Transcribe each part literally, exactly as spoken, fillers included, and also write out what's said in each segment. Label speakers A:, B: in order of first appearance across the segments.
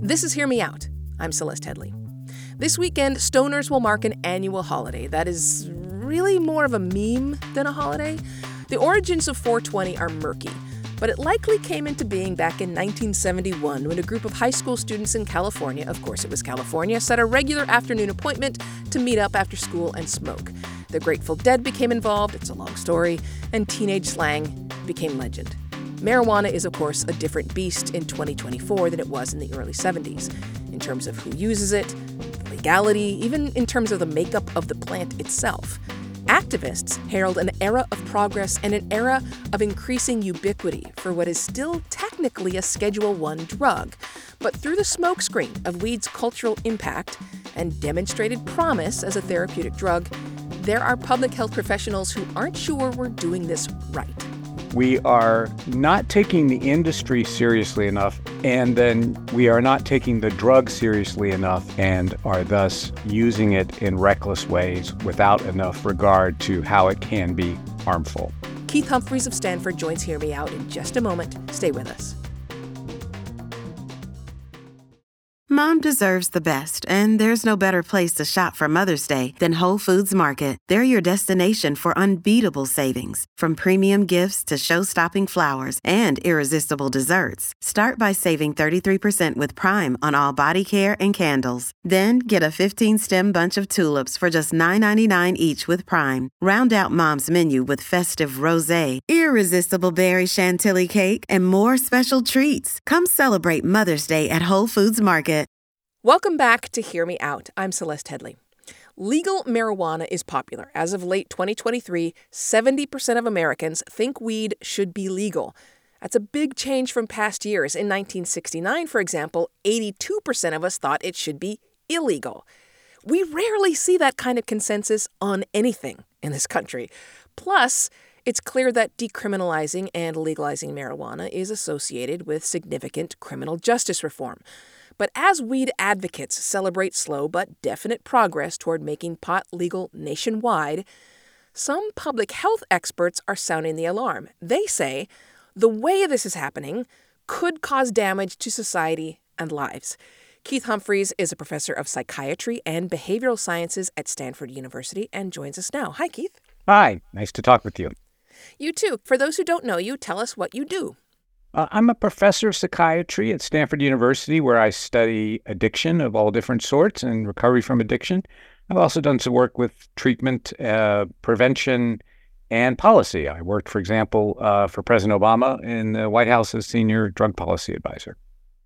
A: This is Hear Me Out. I'm Celeste Headley. This weekend, stoners will mark an annual holiday that is really more of a meme than a holiday. The origins of four twenty are murky, but it likely came into being back in nineteen seventy-one when a group of high school students in California, of course it was California, set a regular afternoon appointment to meet up after school and smoke. The Grateful Dead became involved, it's a long story, and teenage slang became legend. Marijuana is, of course, a different beast in twenty twenty-four than it was in the early seventies, in terms of who uses it, the legality, even in terms of the makeup of the plant itself. Activists herald an era of progress and an era of increasing ubiquity for what is still technically a Schedule One drug. But through the smokescreen of weed's cultural impact and demonstrated promise as a therapeutic drug, there are public health professionals who aren't sure we're doing this right.
B: We are not taking the industry seriously enough, and then we are not taking the drug seriously enough and are thus using it in reckless ways without enough regard to how it can be harmful.
A: Keith Humphreys of Stanford joins Hear Me Out in just a moment. Stay with us.
C: Mom deserves the best, and there's no better place to shop for Mother's Day than Whole Foods Market. They're your destination for unbeatable savings, from premium gifts to show-stopping flowers and irresistible desserts. Start by saving thirty-three percent with Prime on all body care and candles. Then get a fifteen-stem bunch of tulips for just nine ninety-nine each with Prime. Round out Mom's menu with festive rosé, irresistible berry chantilly cake, and more special treats. Come celebrate Mother's Day at Whole Foods Market.
A: Welcome back to Hear Me Out. I'm Celeste Headley. Legal marijuana is popular. As of late twenty twenty-three, seventy percent of Americans think weed should be legal. That's a big change from past years. In nineteen sixty-nine, for example, eighty-two percent of us thought it should be illegal. We rarely see that kind of consensus on anything in this country. Plus, it's clear that decriminalizing and legalizing marijuana is associated with significant criminal justice reform. But as weed advocates celebrate slow but definite progress toward making pot legal nationwide, some public health experts are sounding the alarm. They say the way this is happening could cause damage to society and lives. Keith Humphreys is a professor of psychiatry and behavioral sciences at Stanford University and joins us now. Hi, Keith.
B: Hi, nice to talk with you.
A: You too. For those who don't know you, tell us what you do.
B: Uh, I'm a professor of psychiatry at Stanford University, where I study addiction of all different sorts and recovery from addiction. I've also done some work with treatment, uh, prevention, and policy. I worked, for example, uh, for President Obama in the White House as senior drug policy advisor.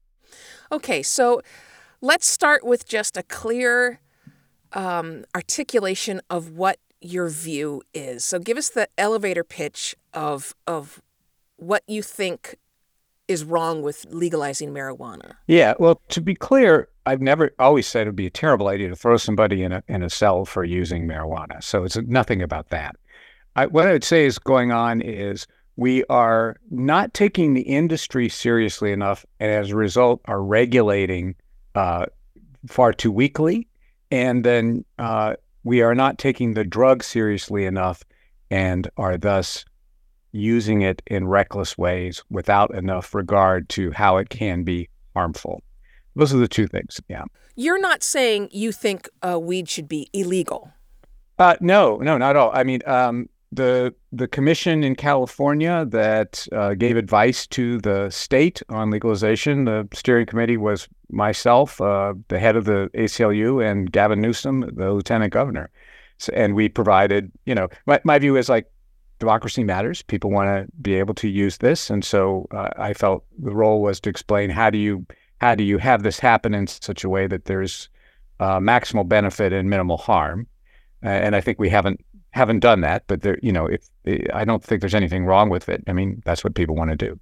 A: Okay, so let's start with just a clear um, articulation of what your view is. So give us the elevator pitch of of what you think is wrong with legalizing marijuana.
B: Yeah, well, to be clear, I've never always said it would be a terrible idea to throw somebody in a in a cell for using marijuana. So it's nothing about that. I, what I would say is going on is we are not taking the industry seriously enough, and as a result, are regulating uh, far too weakly. And then uh, we are not taking the drug seriously enough, and are thus using it in reckless ways without enough regard to how it can be harmful. Those are the two things, yeah.
A: You're not saying you think uh, weed should be illegal.
B: Uh, no, no, not at all. I mean, um, the the commission in California that uh, gave advice to the state on legalization, the steering committee was myself, uh, the head of the A C L U, and Gavin Newsom, the lieutenant governor. So, and we provided, you know, my, my view is like, democracy matters. People want to be able to use this. And so uh, I felt the role was to explain how do you how do you have this happen in such a way that there's uh, maximal benefit and minimal harm. Uh, and I think we haven't haven't done that. But there, you know, if I don't think there's anything wrong with it. I mean, that's what people want to do.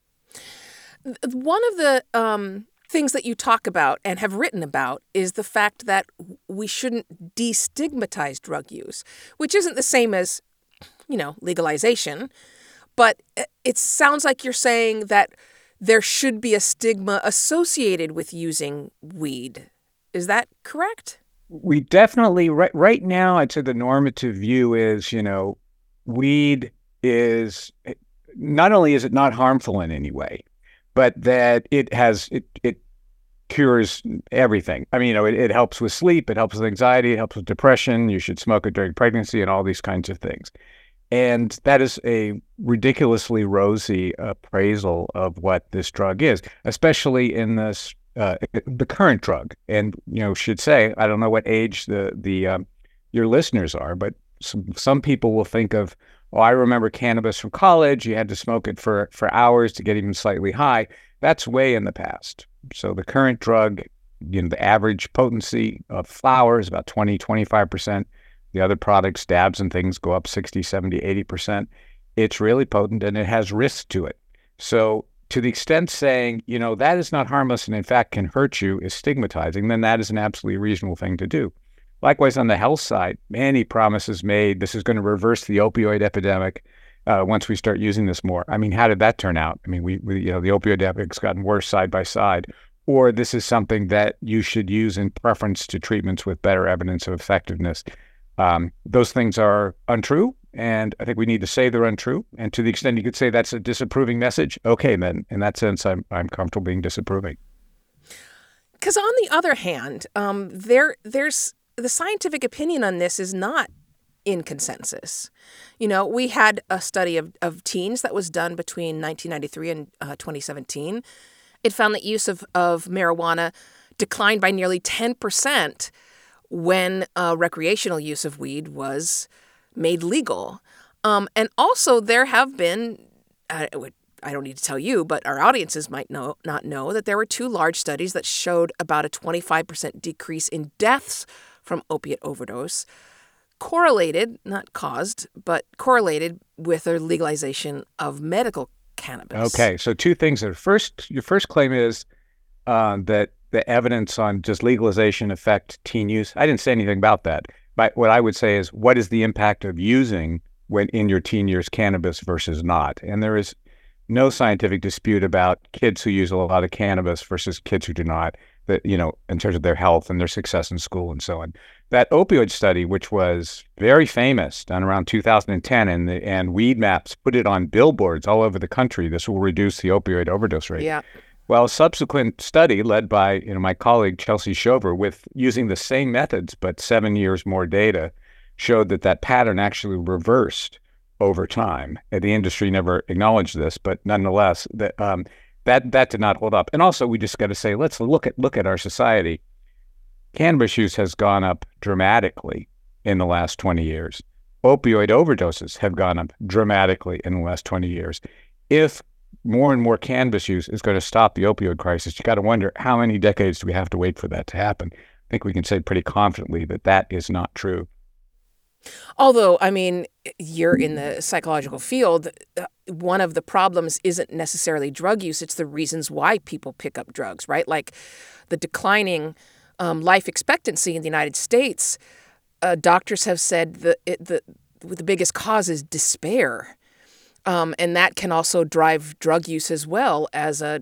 A: One of the um, things that you talk about and have written about is the fact that we shouldn't destigmatize drug use, which isn't the same as, you know, legalization, but it sounds like you're saying that there should be a stigma associated with using weed. Is that correct?
B: We definitely, right, right now, I'd say the normative view is, you know, weed is, not only is it not harmful in any way, but that it has, it, it cures everything. I mean, you know, it, it helps with sleep, it helps with anxiety, it helps with depression. You should smoke it during pregnancy and all these kinds of things. And that is a ridiculously rosy appraisal of what this drug is, especially in this uh, the current drug. And you know, should say, I don't know what age the the um, your listeners are, but some some people will think of, oh, I remember cannabis from college. You had to smoke it for for hours to get even slightly high. That's way in the past. So the current drug, you know, the average potency of flower is about twenty, twenty-five percent. The other products, dabs and things, go up sixty, seventy, eighty percent. It's really potent and it has risk to it. So to the extent saying, you know, that is not harmless and in fact can hurt you is stigmatizing, then that is an absolutely reasonable thing to do. Likewise, on the health side, many promises made. This is going to reverse the opioid epidemic uh, once we start using this more. I mean, how did that turn out? I mean, we, we you know, the opioid epidemic's gotten worse side by side. Or this is something that you should use in preference to treatments with better evidence of effectiveness. Um, those things are untrue, and I think we need to say they're untrue. And to the extent you could say that's a disapproving message, okay, then in that sense, I'm I'm comfortable being disapproving.
A: Because on the other hand, um, there there's the scientific opinion on this is not in consensus. You know, we had a study of, of teens that was done between nineteen ninety-three and uh, twenty seventeen. It found that use of, of marijuana declined by nearly ten percent when uh, recreational use of weed was made legal. Um, and also there have been, uh, I don't need to tell you, but our audiences might know, not know that there were two large studies that showed about a twenty-five percent decrease in deaths from opiate overdose, correlated, not caused, but correlated with the legalization of medical cannabis.
B: Okay, so two things there. First, your first claim is uh, that the evidence on just legalization affect teen use. I didn't say anything about that. But what I would say is, what is the impact of using when in your teen years cannabis versus not? And there is no scientific dispute about kids who use a lot of cannabis versus kids who do not, that, you know, in terms of their health and their success in school and so on. That opioid study, which was very famous, done around two thousand ten, and the, and Weed Maps put it on billboards all over the country. This will reduce the opioid overdose rate.
A: Yeah.
B: Well, a subsequent study led by you know my colleague Chelsea Shover, with using the same methods but seven years more data, showed that that pattern actually reversed over time. And the industry never acknowledged this, but nonetheless, that um, that that did not hold up. And also, we just got to say, let's look at look at our society. Cannabis use has gone up dramatically in the last twenty years. Opioid overdoses have gone up dramatically in the last twenty years. If more and more cannabis use is going to stop the opioid crisis, you got to wonder, how many decades do we have to wait for that to happen? I think we can say pretty confidently that that is not true.
A: Although, I mean, you're in the psychological field, one of the problems isn't necessarily drug use, it's the reasons why people pick up drugs, right? Like the declining um, life expectancy in the United States, uh, doctors have said that it, the, the biggest cause is despair. Um, and that can also drive drug use as well as a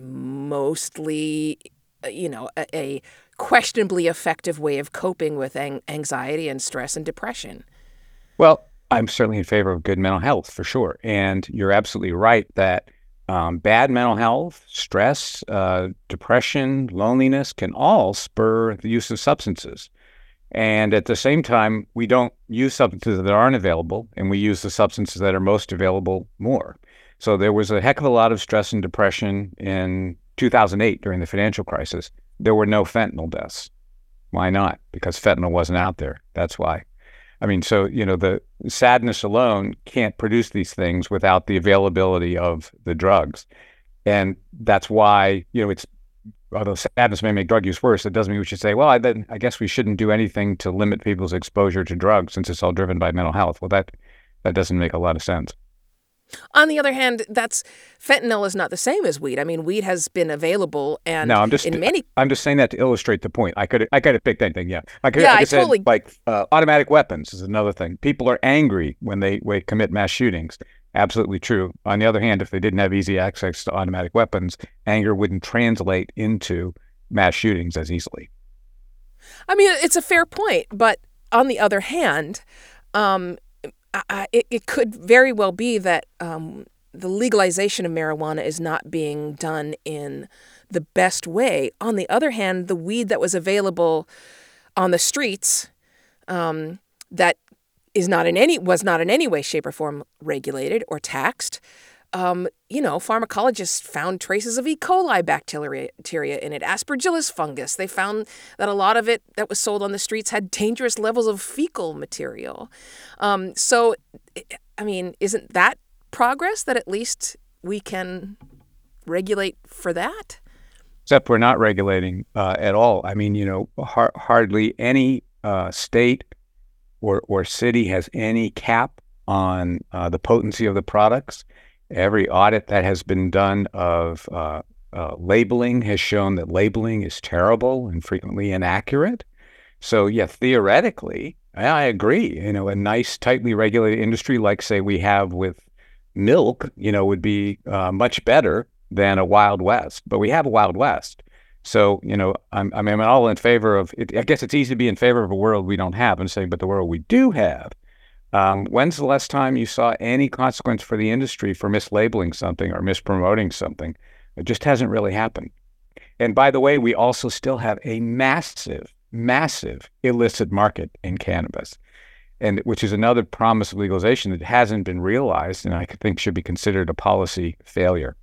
A: mostly, you know, a, a questionably effective way of coping with ang- anxiety and stress and depression.
B: Well, I'm certainly in favor of good mental health for sure. And you're absolutely right that um, bad mental health, stress, uh, depression, loneliness can all spur the use of substances. And at the same time, we don't use substances that aren't available, and we use the substances that are most available more. So there was a heck of a lot of stress and depression in two thousand eight during the financial crisis. There were no fentanyl deaths. Why not? Because fentanyl wasn't out there. That's why. I mean, so, you know, the sadness alone can't produce these things without the availability of the drugs. And that's why, you know, it's, although sadness may make drug use worse, it doesn't mean we should say, well, I, then I guess we shouldn't do anything to limit people's exposure to drugs since it's all driven by mental health. Well, that that doesn't make a lot of sense.
A: On the other hand, that's fentanyl is not the same as weed. I mean, weed has been available, and
B: no, I'm just
A: in many.
B: I'm just saying that to illustrate the point. I could I could have picked anything. Yeah, I could.
A: Yeah,
B: I,
A: I
B: could said,
A: totally.
B: Like uh, automatic weapons is another thing. People are angry when they, they commit mass shootings. Absolutely true. On the other hand, if they didn't have easy access to automatic weapons, anger wouldn't translate into mass shootings as easily.
A: I mean, it's a fair point, but on the other hand, um, I, it, it could very well be that um, the legalization of marijuana is not being done in the best way. On the other hand, the weed that was available on the streets um, that is not in any was not in any way, shape, or form regulated or taxed. Um, you know, pharmacologists found traces of E. coli bacteria in it, aspergillus fungus. They found that a lot of it that was sold on the streets had dangerous levels of fecal material. Um, so, I mean, isn't that progress that at least we can regulate for that?
B: Except we're not regulating uh, at all. I mean, you know, har- hardly any uh, state or, or city has any cap on uh, the potency of the products. Every audit that has been done of uh, uh, labeling has shown that labeling is terrible and frequently inaccurate. So, yeah, theoretically, I, I agree. You know, a nice, tightly regulated industry like, say, we have with milk, you know, would be uh, much better than a Wild West. But we have a Wild West. So, you know, I'm, I mean, I'm all in favor of it. I guess it's easy to be in favor of a world we don't have and saying, but the world we do have. Um, when's the last time you saw any consequence for the industry for mislabeling something or mispromoting something? It just hasn't really happened. And by the way, we also still have a massive, massive illicit market in cannabis, and which is another promise of legalization that hasn't been realized, and I think should be considered a policy failure.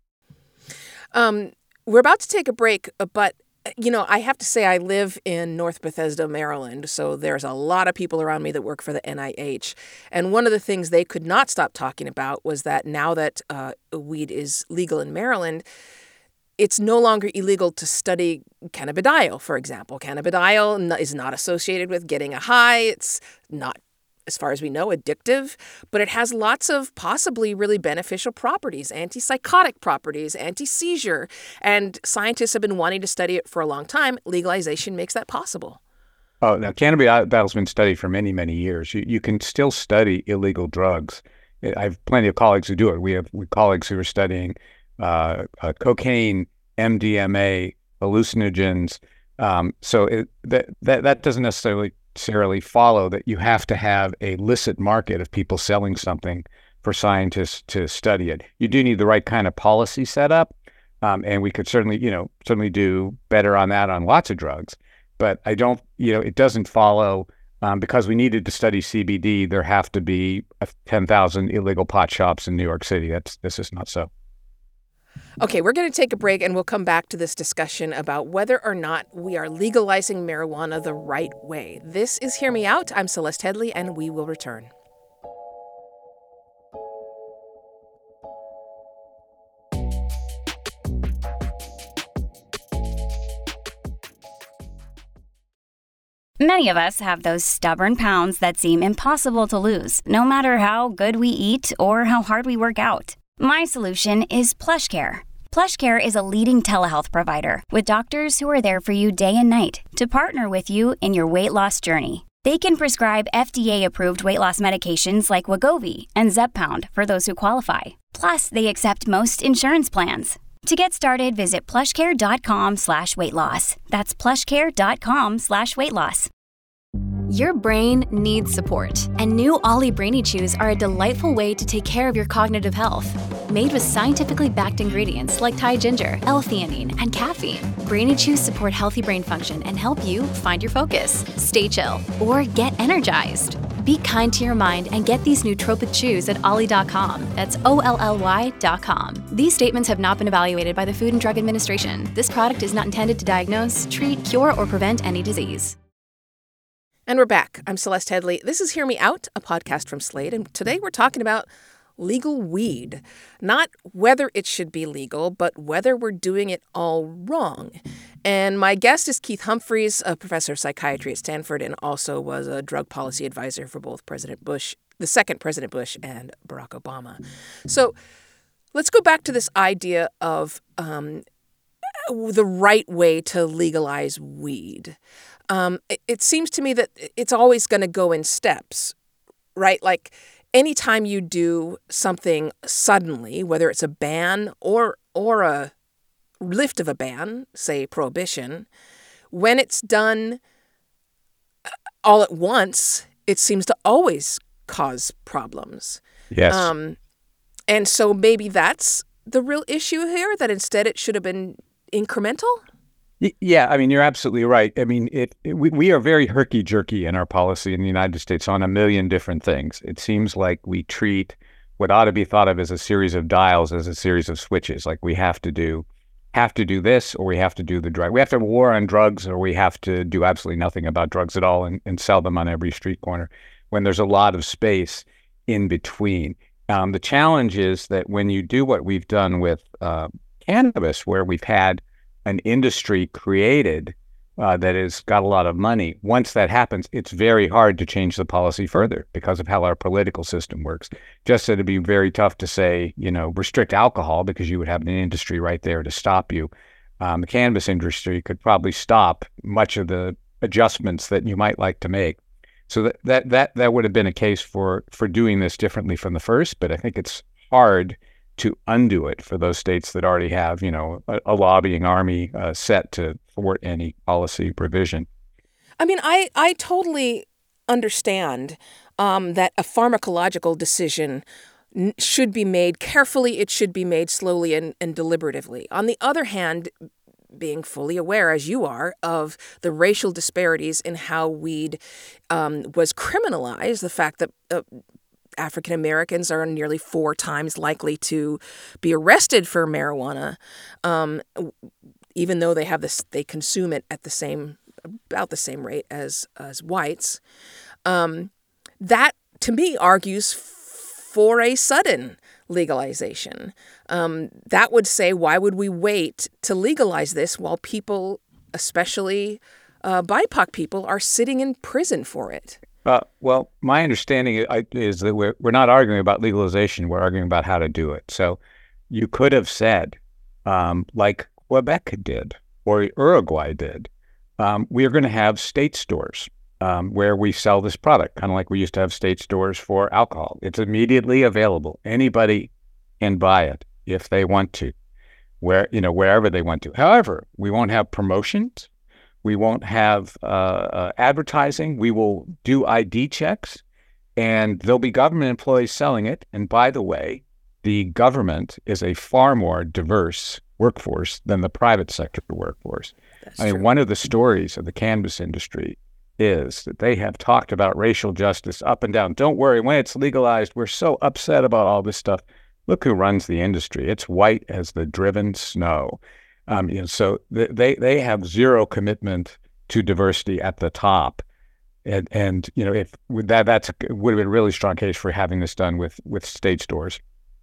A: Um, we're about to take a break, but you know, I have to say I live in North Bethesda, Maryland, so there's a lot of people around me that work for the N I H. And one of the things they could not stop talking about was that now that uh, weed is legal in Maryland, it's no longer illegal to study cannabidiol, for example. Cannabidiol is not associated with getting a high. It's not, as far as we know, addictive, but it has lots of possibly really beneficial properties, antipsychotic properties, anti-seizure, and scientists have been wanting to study it for a long time. Legalization makes that possible.
B: Oh, now cannabidiol's been studied for many, many years. You, you can still study illegal drugs. I have plenty of colleagues who do it. We have colleagues who are studying uh, uh, cocaine, M D M A, hallucinogens. Um, so it, that, that that doesn't necessarily necessarily follow that you have to have a licit market of people selling something for scientists to study it. You do need the right kind of policy set up, um, and we could certainly, you know, certainly do better on that on lots of drugs. But I don't, you know, it doesn't follow um, because we needed to study C B D. There have to be ten thousand illegal pot shops in New York City. That's this is not so.
A: Okay, we're going to take a break and we'll come back to this discussion about whether or not we are legalizing marijuana the right way. This is Hear Me Out. I'm Celeste Headlee, and we will return.
D: Many of us have those stubborn pounds that seem impossible to lose, no matter how good we eat or how hard we work out. My solution is PlushCare. PlushCare is a leading telehealth provider with doctors who are there for you day and night to partner with you in your weight loss journey. They can prescribe F D A-approved weight loss medications like Wegovy and Zepbound for those who qualify. Plus, they accept most insurance plans. To get started, visit plushcare.com slash weight loss. That's plushcare.com slash weight loss.
E: Your brain needs support, and new Ollie Brainy Chews are a delightful way to take care of your cognitive health. Made with scientifically backed ingredients like Thai ginger, L-theanine, and caffeine, Brainy Chews support healthy brain function and help you find your focus, stay chill, or get energized. Be kind to your mind and get these nootropic chews at ollie dot com. That's O L L Y dot com. These statements have not been evaluated by the Food and Drug Administration. This product is not intended to diagnose, treat, cure, or prevent any disease.
A: And we're back. I'm Celeste Headlee. This is Hear Me Out, a podcast from Slate, and today we're talking about legal weed. Not whether it should be legal, but whether we're doing it all wrong. And my guest is Keith Humphreys, a professor of psychiatry at Stanford, and also was a drug policy advisor for both President Bush, the second President Bush, and Barack Obama. So let's go back to this idea of um, the right way to legalize weed. Um, it, it seems to me that it's always going to go in steps, right? Like anytime you do something suddenly, whether it's a ban or or a lift of a ban, say prohibition, when it's done all at once, it seems to always cause problems.
B: Yes.
A: Um, and so maybe that's the real issue here, that instead it should have been incremental?
B: Yeah, I mean, you're absolutely right. I mean, it, it we, we are very herky-jerky in our policy in the United States on a million different things. It seems like we treat what ought to be thought of as a series of dials as a series of switches. Like we have to do have to do this or we have to do the drug. We have to have a war on drugs or we have to do absolutely nothing about drugs at all and, and sell them on every street corner when there's a lot of space in between. Um, the challenge is that when you do what we've done with uh, cannabis, where we've had an industry created uh, that has got a lot of money, once that happens, it's very hard to change the policy further because of how our political system works. Just that it'd be very tough to say, you know, restrict alcohol because you would have an industry right there to stop you. Um, the cannabis industry could probably stop much of the adjustments that you might like to make. So that that that, that would have been a case for, for doing this differently from the first, but I think it's hard to undo it for those states that already have, you know, a, a lobbying army uh, set to thwart any policy provision.
A: I mean, I, I totally understand um, that a pharmacological decision n- should be made carefully. It should be made slowly and, and deliberatively. On the other hand, being fully aware, as you are, of the racial disparities in how weed um, was criminalized, the fact that uh, African Americans are nearly four times likely to be arrested for marijuana, um, even though they have this, they consume it at the same, about the same rate as as whites. Um, that to me argues for a sudden legalization. Um, that would say, why would we wait to legalize this while people, especially uh, B I P O C people, are sitting in prison for it?
B: Uh, well, my understanding is that we're we're not arguing about legalization. We're arguing about how to do it. So you could have said, um, like Quebec did or Uruguay did, um, we are going to have state stores um, where we sell this product, kind of like we used to have state stores for alcohol. It's immediately available. Anybody can buy it if they want to, where you know wherever they want to. However, we won't have promotions. We won't have uh, uh, advertising. We will do I D checks, and there'll be government employees selling it. And by the way, the government is a far more diverse workforce than the private sector workforce.
A: That's
B: I mean,
A: true.
B: one of the stories of the cannabis industry is that they have talked about racial justice up and down. Don't worry, when it's legalized, we're so upset about all this stuff. Look who runs the industry. It's white as the driven snow. Um, you know, so th- they they have zero commitment to diversity at the top, and and you know if with that that's would have been a really strong case for having this done with with state stores.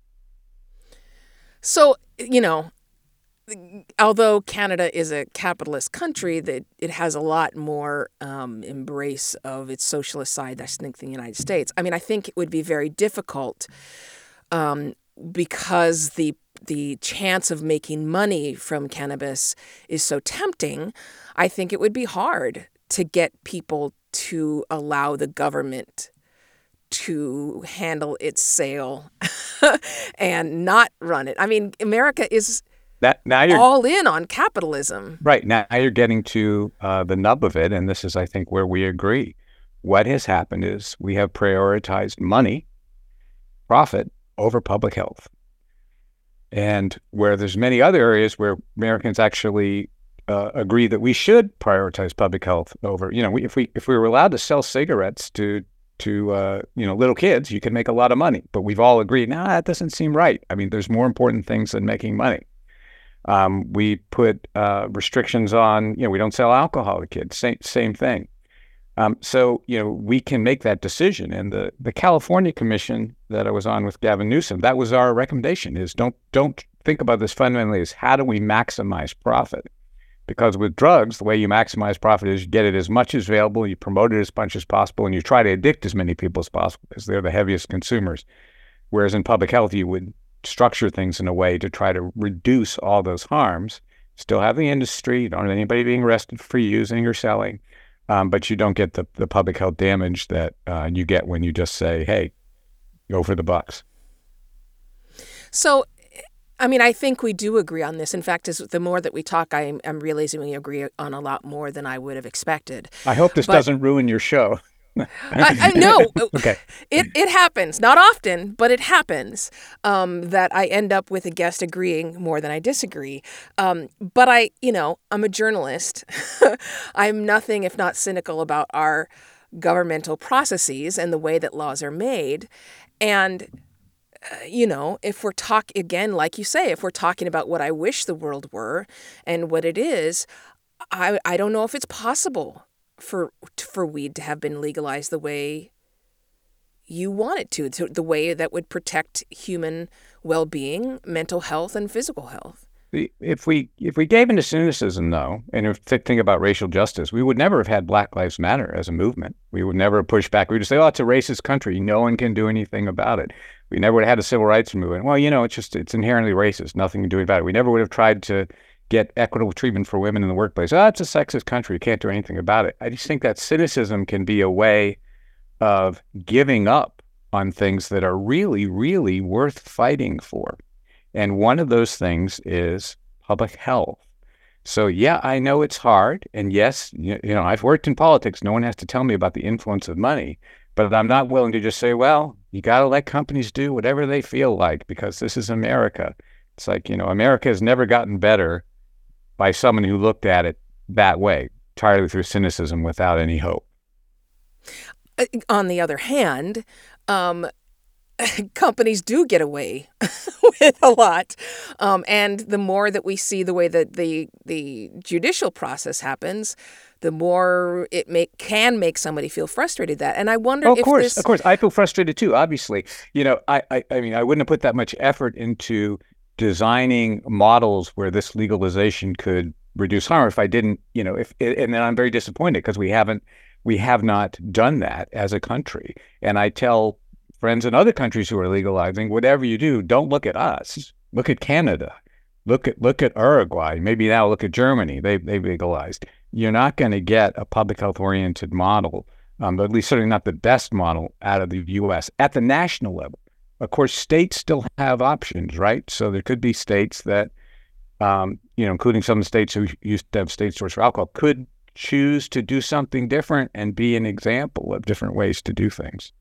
A: So, you know, although Canada is a capitalist country, that it has a lot more um, embrace of its socialist side, I think, than the United States. I mean, I think it would be very difficult um, because the the chance of making money from cannabis is so tempting. I think it would be hard to get people to allow the government to handle its sale and not run it. I mean, America is
B: That now you're
A: all in on capitalism.
B: right now you're getting to uh, the nub of it, and this is, I think, where we agree. What has happened is we have prioritized money, profit over public health. And where there's many other areas where Americans actually uh, agree that we should prioritize public health over, you know, we, if we if we were allowed to sell cigarettes to to uh, you know little kids, you could make a lot of money. But we've all agreed, nah, that doesn't seem right. I mean, there's more important things than making money. Um, we put uh, restrictions on, you know, we don't sell alcohol to kids. Same same thing. Um, so, you know, we can make that decision. And the, the California Commission that I was on with Gavin Newsom, that was our recommendation, is don't don't think about this fundamentally as how do we maximize profit? Because with drugs, the way you maximize profit is you get it as much as available, you promote it as much as possible, and you try to addict as many people as possible because they're the heaviest consumers. Whereas in public health, you would structure things in a way to try to reduce all those harms, still have the industry, you don't have anybody being arrested for using or selling, Um, but you don't get the, the public health damage that uh, you get when you just say, hey, go for the bucks.
A: So, I mean, I think we do agree on this. In fact, as the more that we talk, I'm, I'm realizing we agree on a lot more than I would have expected.
B: I hope this
A: But-
B: doesn't ruin your show.
A: I, I know.
B: Okay.
A: It it happens. Not often, but it happens um, that I end up with a guest agreeing more than I disagree. Um, but I, you know, I'm a journalist. I'm nothing if not cynical about our governmental processes and the way that laws are made. And, uh, you know, if we're talking, again, like you say, if we're talking about what I wish the world were and what it is, I, I don't know if it's possible for for weed to have been legalized the way you want it to, to the way that would protect human well-being, mental health, and physical health.
B: If we if we gave into cynicism, though, and if th- think about racial justice, we would never have had Black Lives Matter as a movement. We would never have pushed back. We would just say, oh, it's a racist country. No one can do anything about it. We never would have had a civil rights movement. Well, you know, it's just, it's inherently racist. Nothing to do about it. We never would have tried to get equitable treatment for women in the workplace. Oh, it's a sexist country. You can't do anything about it. I just think that cynicism can be a way of giving up on things that are really, really worth fighting for. And one of those things is public health. So, yeah, I know it's hard. And yes, you, you know, I've worked in politics. No one has to tell me about the influence of money. But I'm not willing to just say, well, you got to let companies do whatever they feel like because this is America. It's like, you know, America has never gotten better by someone who looked at it that way, entirely through cynicism without any hope.
A: On the other hand, um, companies do get away with a lot. Um, and the more that we see the way that the the judicial process happens, the more it make, can make somebody feel frustrated that. And I wonder
B: oh, of
A: if
B: course,
A: this...
B: Of course, I feel frustrated too, obviously. You know, I, I, I mean, I wouldn't have put that much effort into designing models where this legalization could reduce harm if I didn't, you know, if, and then I'm very disappointed because we haven't, we have not done that as a country. And I tell friends in other countries who are legalizing, whatever you do, don't look at us. Look at Canada. Look at look at Uruguay. Maybe now look at Germany. They they legalized. You're not going to get a public health oriented model, um, but at least certainly not the best model out of the U S at the national level. Of course, states still have options, right? So there could be states that, um, you know, including some of the states who used to have state stores for alcohol, could choose to do something different and be an example of different ways to do things.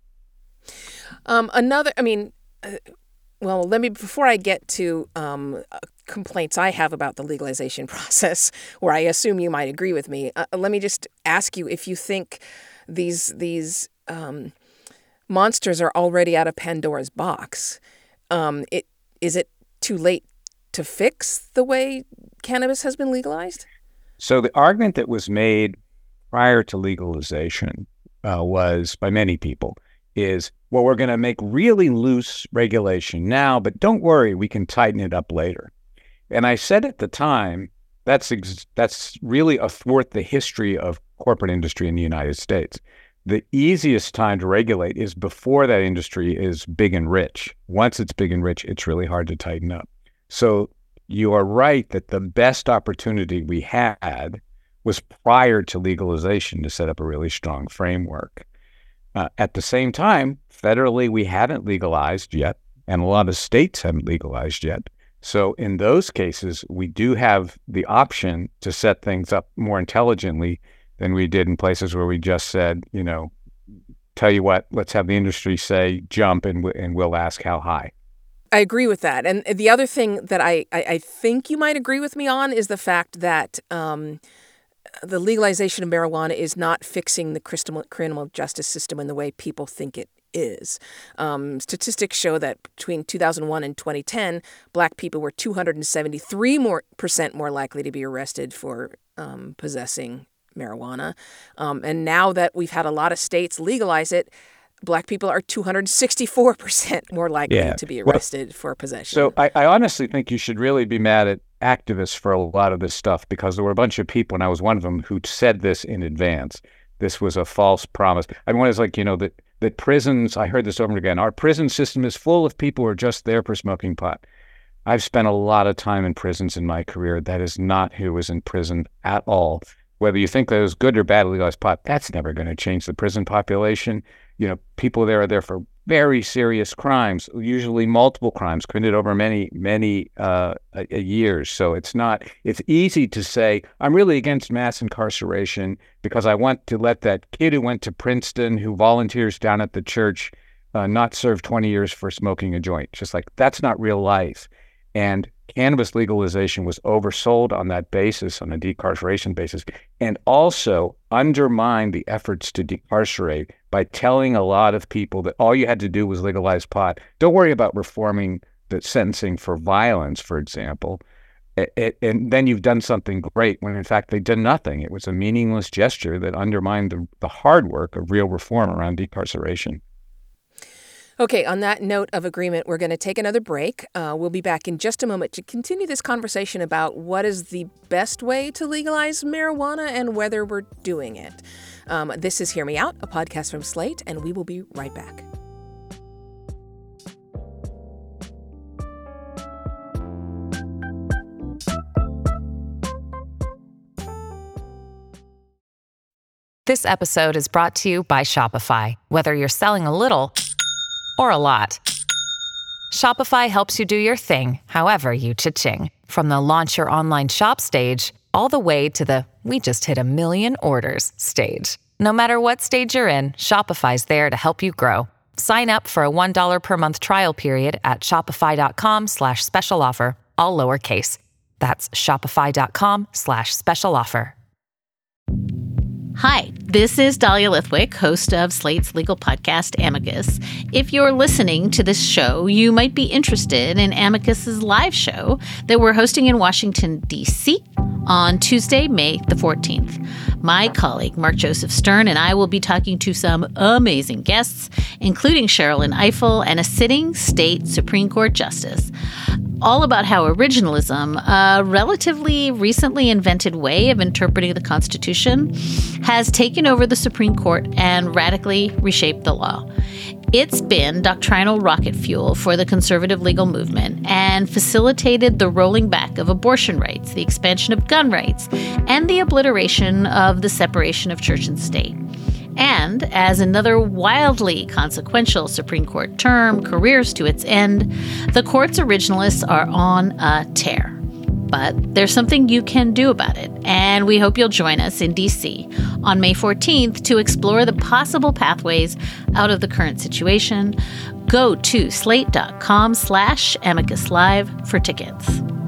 A: Um, another, I mean, uh, well, let me, before I get to um, uh, complaints I have about the legalization process, where I assume you might agree with me, uh, let me just ask you if you think these these um, monsters are already out of Pandora's box. Um, it is it too late to fix the way cannabis has been legalized?
B: So the argument that was made prior to legalization uh, was, by many people, is, well, we're going to make really loose regulation now, but don't worry, we can tighten it up later. And I said at the time, that's ex- that's really athwart the history of corporate industry in the United States. The easiest time to regulate is before that industry is big and rich. Once it's big and rich, it's really hard to tighten up. So you are right that the best opportunity we had was prior to legalization to set up a really strong framework. Uh, at the same time, federally, we haven't legalized yet, and a lot of states haven't legalized yet. So in those cases, we do have the option to set things up more intelligently than we did in places where we just said, you know, tell you what, let's have the industry say jump, and, w- and we'll ask how high.
A: I agree with that. And the other thing that I, I, I think you might agree with me on is the fact that um, the legalization of marijuana is not fixing the criminal justice system in the way people think it is. Um, statistics show that between two thousand one and twenty ten, Black people were two hundred seventy-three more percent more likely to be arrested for um, possessing marijuana. Um, and now that we've had a lot of states legalize it, Black people are two hundred sixty-four percent more likely
B: yeah.
A: to be arrested well, for possession.
B: So I, I honestly think you should really be mad at activists for a lot of this stuff, because there were a bunch of people, and I was one of them, who said this in advance. This was a false promise. I mean, one is like, you know, that, that prisons, I heard this over and again, our prison system is full of people who are just there for smoking pot. I've spent a lot of time in prisons in my career. That is not who was in prison at all. Whether you think that it was good or bad legalized pot, that's never going to change the prison population. You know, people there are there for very serious crimes, usually multiple crimes committed over many, many uh, years. So it's not, it's easy to say, I'm really against mass incarceration because I want to let that kid who went to Princeton, who volunteers down at the church, uh, not serve twenty years for smoking a joint. Just like, that's not real life. And cannabis legalization was oversold on that basis, on a decarceration basis, and also undermined the efforts to decarcerate by telling a lot of people that all you had to do was legalize pot. Don't worry about reforming the sentencing for violence, for example. It, it, and then you've done something great when, in fact, they did nothing. It was a meaningless gesture that undermined the, the hard work of real reform around decarceration.
A: Okay, on that note of agreement, we're going to take another break. Uh, we'll be back in just a moment to continue this conversation about what is the best way to legalize marijuana and whether we're doing it. Um, this is Hear Me Out, a podcast from Slate, and we will be right back.
F: This episode is brought to you by Shopify. Whether you're selling a little or a lot, Shopify helps you do your thing, however you cha-ching. From the launch your online shop stage, all the way to the we just hit a million orders stage. No matter what stage you're in, Shopify's there to help you grow. Sign up for a one dollar per month trial period at shopify.com slash special offer, all lowercase. That's shopify.com slash special offer.
G: Hi, this is Dahlia Lithwick, host of Slate's legal podcast, Amicus. If you're listening to this show, you might be interested in Amicus's live show that we're hosting in Washington, D C on Tuesday, May the fourteenth. My colleague, Mark Joseph Stern, and I will be talking to some amazing guests, including Sherrilyn Ifill and a sitting state Supreme Court justice, all about how originalism, a relatively recently invented way of interpreting the Constitution, has taken over the Supreme Court and radically reshaped the law. It's been doctrinal rocket fuel for the conservative legal movement and facilitated the rolling back of abortion rights, the expansion of gun rights, and the obliteration of the separation of church and state. And as another wildly consequential Supreme Court term careers to its end, the court's originalists are on a tear. But there's something you can do about it, and we hope you'll join us in D C on May fourteenth to explore the possible pathways out of the current situation. Go to slate.com slash amicus live for tickets.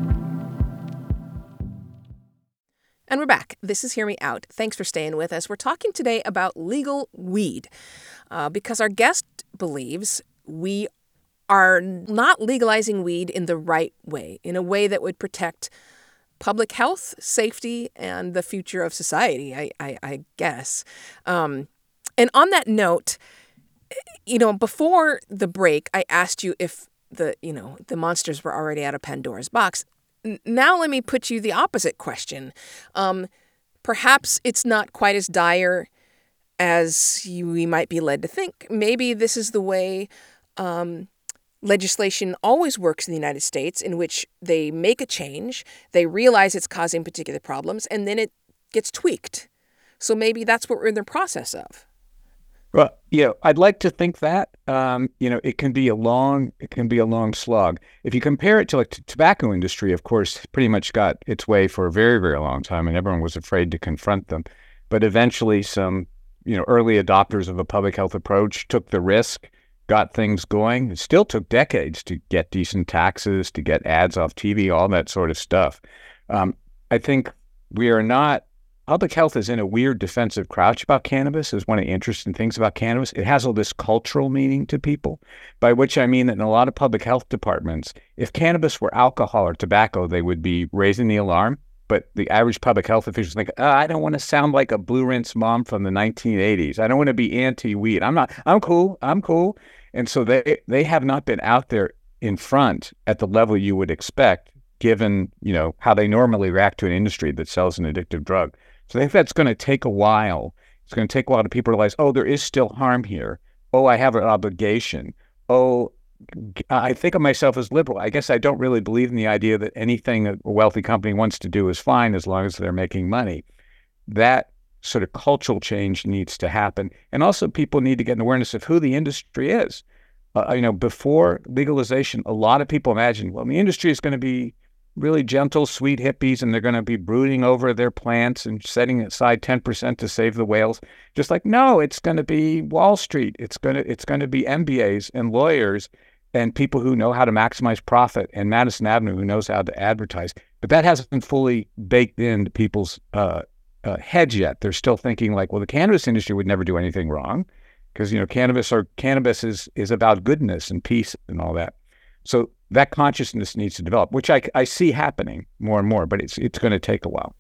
A: And we're back. This is Hear Me Out. Thanks for staying with us. We're talking today about legal weed uh, because our guest believes we are not legalizing weed in the right way, in a way that would protect public health, safety, and the future of society, I, I, I guess. Um, and on that note, you know, before the break, I asked you if the, you know, the monsters were already out of Pandora's box. N- now let me put you the opposite question. Um, perhaps it's not quite as dire as you, we might be led to think. Maybe this is the way um, legislation always works in the United States, in which they make a change, they realize it's causing particular problems, and then it gets tweaked. So maybe that's what we're in the process of.
B: Well, you know, I'd like to think that. Um, you know, it can be a long, it can be a long slog. If you compare it to like the tobacco industry, of course, pretty much got its way for a very, very long time, and everyone was afraid to confront them. But eventually, some, you know, early adopters of a public health approach took the risk, got things going. It still took decades to get decent taxes, to get ads off T V, all that sort of stuff. Um, I think we are not. Public health is in a weird defensive crouch about cannabis, is one of the interesting things about cannabis. It has all this cultural meaning to people, by which I mean that in a lot of public health departments, if cannabis were alcohol or tobacco, they would be raising the alarm. But the average public health officials think, oh, I don't want to sound like a blue rinse mom from the nineteen eighties. I don't want to be anti-weed. I'm not, I'm cool, I'm cool. And so they they have not been out there in front at the level you would expect, given, you know, how they normally react to an industry that sells an addictive drug. So I think that's going to take a while. It's going to take a while to people realize, oh, there is still harm here. Oh, I have an obligation. Oh, I think of myself as liberal. I guess I don't really believe in the idea that anything a wealthy company wants to do is fine as long as they're making money. That sort of cultural change needs to happen. And also people need to get an awareness of who the industry is. Uh, you know, before legalization, a lot of people imagined, well, the industry is going to be really gentle, sweet hippies, and they're going to be brooding over their plants and setting aside ten percent to save the whales. Just like, no, it's going to be Wall Street. It's going to it's going to be M B As and lawyers and people who know how to maximize profit, and Madison Avenue who knows how to advertise. But that hasn't fully baked into people's uh, uh, heads yet. They're still thinking like, well, the cannabis industry would never do anything wrong because, you know, cannabis or cannabis is is about goodness and peace and all that. So that consciousness needs to develop, which I, I see happening more and more, but it's it's going to take a while.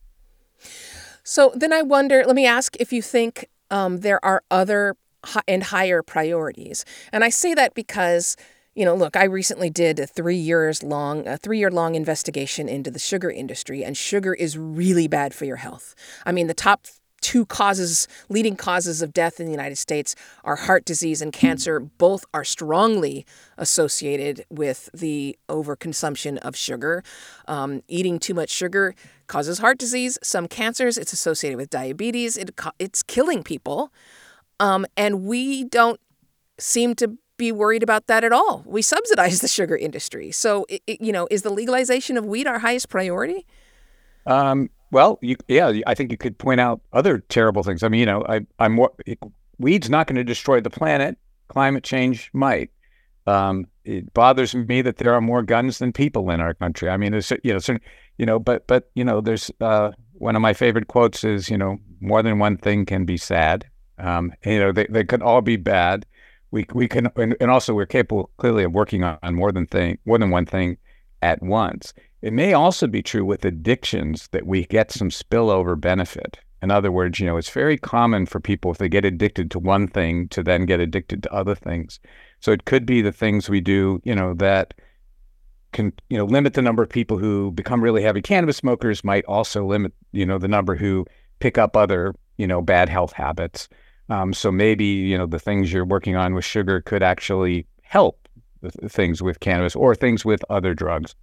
A: So then I wonder, let me ask if you think um, there are other hi- and higher priorities. And I say that because, you know, look, I recently did a three years long, a three year long investigation into the sugar industry, and sugar is really bad for your health. I mean, the top two causes, leading causes of death in the United States are heart disease and cancer. Both are strongly associated with the overconsumption of sugar. Um, eating too much sugar causes heart disease, some cancers. It's associated with diabetes. It, it's killing people. Um, and we don't seem to be worried about that at all. We subsidize the sugar industry. So, it, it, you know, is the legalization of weed our highest priority?
B: Um. Well, you, yeah, I think you could point out other terrible things. I mean, you know, I, I'm more, it, weed's not going to destroy the planet. Climate change might. Um, it bothers me that there are more guns than people in our country. I mean, there's, you know, certain, you know, but, but, you know, there's, uh, one of my favorite quotes is, you know, more than one thing can be sad. Um, and, you know, they, they could all be bad. We, we can, and, and also we're capable clearly of working on, on more than thing, more than one thing at once. It may also be true with addictions that we get some spillover benefit. In other words, you know, it's very common for people, if they get addicted to one thing, to then get addicted to other things. So it could be the things we do, you know, that can, you know, limit the number of people who become really heavy cannabis smokers, might also limit, you know, the number who pick up other, you know, bad health habits. Um, so maybe, you know, the things you're working on with sugar could actually help the th- things with cannabis or things with other drugs.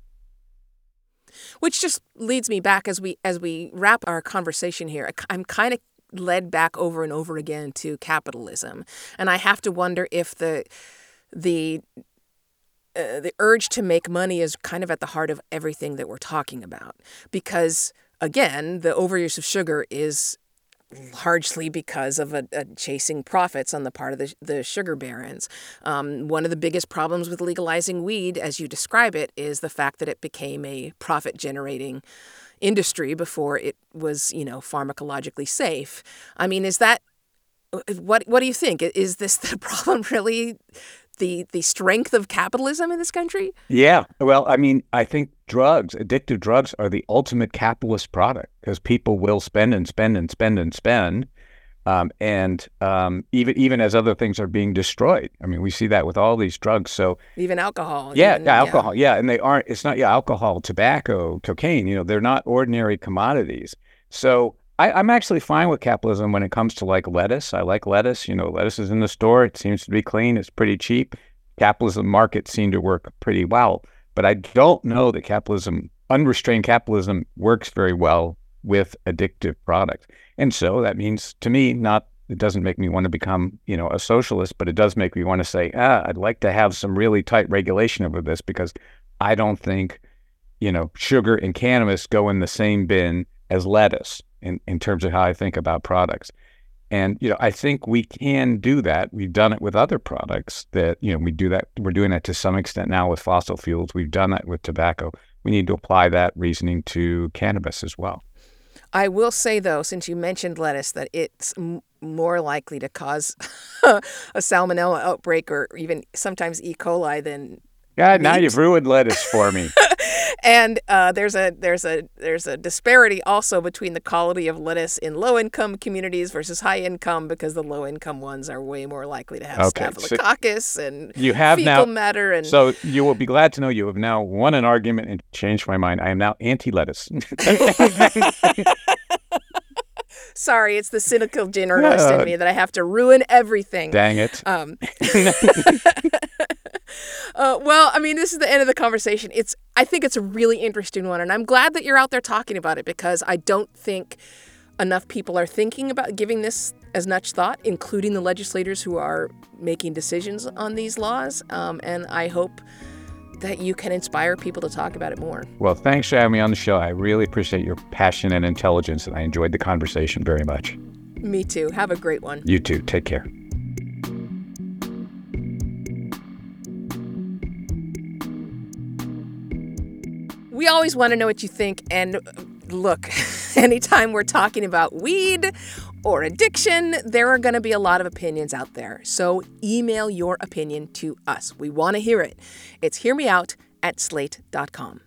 A: Which just leads me back as we as we wrap our conversation here. I'm kind of led back over and over again to capitalism, and I have to wonder if the the uh, the urge to make money is kind of at the heart of everything that we're talking about. Because again, the overuse of sugar is largely because of a, a chasing profits on the part of the, the sugar barons. Um, one of the biggest problems with legalizing weed, as you describe it, is the fact that it became a profit-generating industry before it was, you know, pharmacologically safe. I mean, is that what? What do you think? Is this the problem? Really, the the strength of capitalism in this country?
B: Yeah. Well, I mean, I think drugs, addictive drugs, are the ultimate capitalist product because people will spend and spend and spend and spend. Um, and um, even even as other things are being destroyed. I mean, we see that with all these drugs. So
A: even alcohol.
B: Yeah,
A: even,
B: yeah alcohol. Yeah. yeah. And they aren't, it's not, yeah, alcohol, tobacco, cocaine, you know, they're not ordinary commodities. So I, I'm actually fine with capitalism when it comes to like lettuce. I like lettuce. You know, lettuce is in the store. It seems to be clean. It's pretty cheap. Capitalism markets seem to work pretty well. But I don't know that capitalism, unrestrained capitalism, works very well with addictive products. And so that means to me, not, it doesn't make me want to become, you know, a socialist, but it does make me want to say, ah, I'd like to have some really tight regulation over this because I don't think, you know, sugar and cannabis go in the same bin as lettuce in, in terms of how I think about products. And, you know, I think we can do that. We've done it with other products that, you know, we do that. We're doing that to some extent now with fossil fuels. We've done that with tobacco. We need to apply that reasoning to cannabis as well.
A: I will say, though, since you mentioned lettuce, that it's m- more likely to cause a salmonella outbreak or even sometimes E. coli than
B: God,
A: meat.
B: now you've ruined lettuce for me.
A: And uh, there's a there's a there's a disparity also between the quality of lettuce in low-income communities versus high-income because the low-income ones are way more likely to have
B: okay.
A: staphylococcus
B: so
A: and
B: you have
A: fecal
B: now,
A: matter. And
B: so you will be glad to know you have now won an argument and changed my mind. I am now anti-lettuce.
A: Sorry, it's the cynical journalist in me that I have to ruin everything.
B: Dang it.
A: Um, uh, well, I mean, this is the end of the conversation. It's I think it's a really interesting one, and I'm glad that you're out there talking about it because I don't think enough people are thinking about giving this as much thought, including the legislators who are making decisions on these laws. Um, and I hope that you can inspire people to talk about it more.
B: Well, thanks for having me on the show. I really appreciate your passion and intelligence, and I enjoyed the conversation very much.
A: Me too. Have a great one.
B: You too. Take care.
A: We always want to know what you think. And look, anytime we're talking about weed or addiction, there are going to be a lot of opinions out there. So email your opinion to us. We want to hear it. It's hearmeout at slate dot com.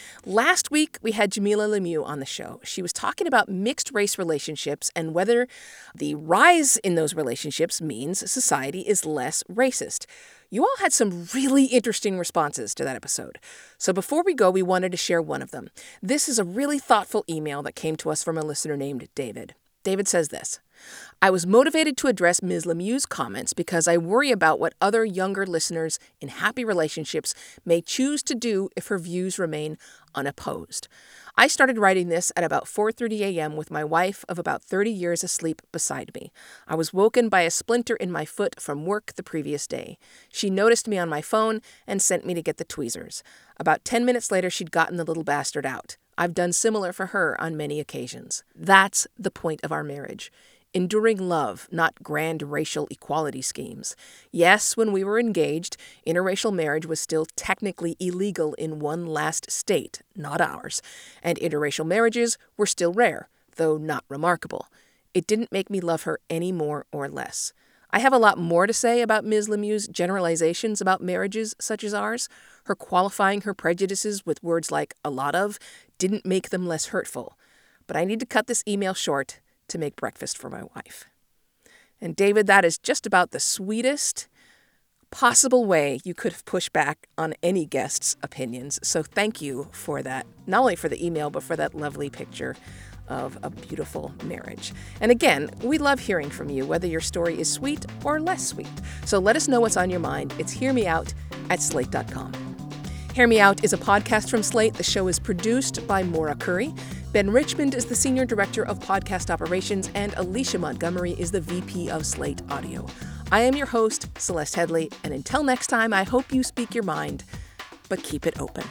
A: Last week, we had Jamilah Lemieux on the show. She was talking about mixed race relationships and whether the rise in those relationships means society is less racist. You all had some really interesting responses to that episode. So before we go, we wanted to share one of them. This is a really thoughtful email that came to us from a listener named David. David says this: I was motivated to address Miz Lemieux's comments because I worry about what other younger listeners in happy relationships may choose to do if her views remain unopposed. I started writing this at about four thirty a.m. with my wife of about thirty years asleep beside me. I was woken by a splinter in my foot from work the previous day. She noticed me on my phone and sent me to get the tweezers. About ten minutes later, she'd gotten the little bastard out. I've done similar for her on many occasions. That's the point of our marriage. Enduring love, not grand racial equality schemes. Yes, when we were engaged, interracial marriage was still technically illegal in one last state, not ours, and interracial marriages were still rare, though not remarkable. It didn't make me love her any more or less. I have a lot more to say about Miz Lemieux's generalizations about marriages such as ours. Her qualifying her prejudices with words like a lot of didn't make them less hurtful. But I need to cut this email short to make breakfast for my wife. And David, that is just about the sweetest possible way you could have pushed back on any guest's opinions. So thank you for that, not only for the email, but for that lovely picture of a beautiful marriage. And again, we love hearing from you, whether your story is sweet or less sweet. So let us know what's on your mind. It's hearmeout at slate dot com. Hear Me Out is a podcast from Slate. The show is produced by Maura Curry. Ben Richmond is the Senior Director of Podcast Operations, and Alicia Montgomery is the V P of Slate Audio. I am your host, Celeste Headlee, and until next time, I hope you speak your mind, but keep it open.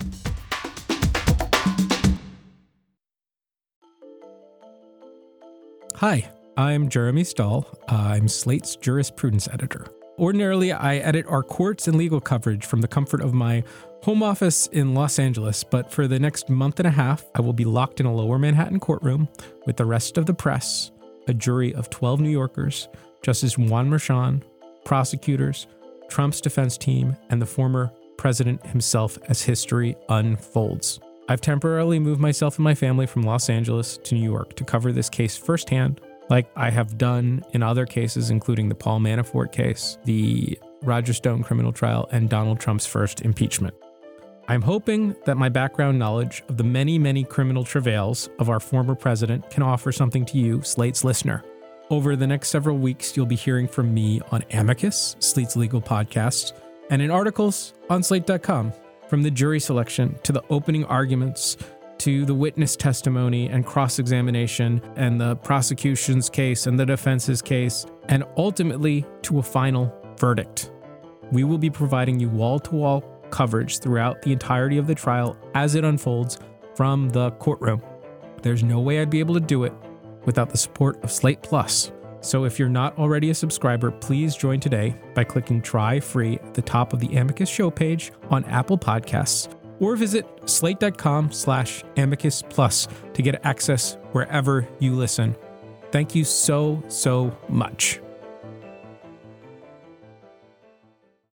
H: Hi, I'm Jeremy Stahl. I'm Slate's jurisprudence editor. Ordinarily, I edit our courts and legal coverage from the comfort of my home office in Los Angeles, but for the next month and a half, I will be locked in a lower Manhattan courtroom with the rest of the press, a jury of twelve New Yorkers, Justice Juan Merchan, prosecutors, Trump's defense team, and the former president himself as history unfolds. I've temporarily moved myself and my family from Los Angeles to New York to cover this case firsthand, like I have done in other cases, including the Paul Manafort case, the Roger Stone criminal trial, and Donald Trump's first impeachment. I'm hoping that my background knowledge of the many, many criminal travails of our former president can offer something to you, Slate's listener. Over the next several weeks, you'll be hearing from me on Amicus, Slate's legal podcast, and in articles on slate dot com. From the jury selection to the opening arguments to the witness testimony and cross-examination and the prosecution's case and the defense's case, and ultimately to a final verdict. We will be providing you wall-to-wall coverage throughout the entirety of the trial as it unfolds from the courtroom. There's no way I'd be able to do it without the support of Slate Plus. So if you're not already a subscriber, please join today by clicking try free at the top of the Amicus show page on Apple Podcasts, or visit slate dot com slash amicus plus to get access wherever you listen. Thank you so, so much.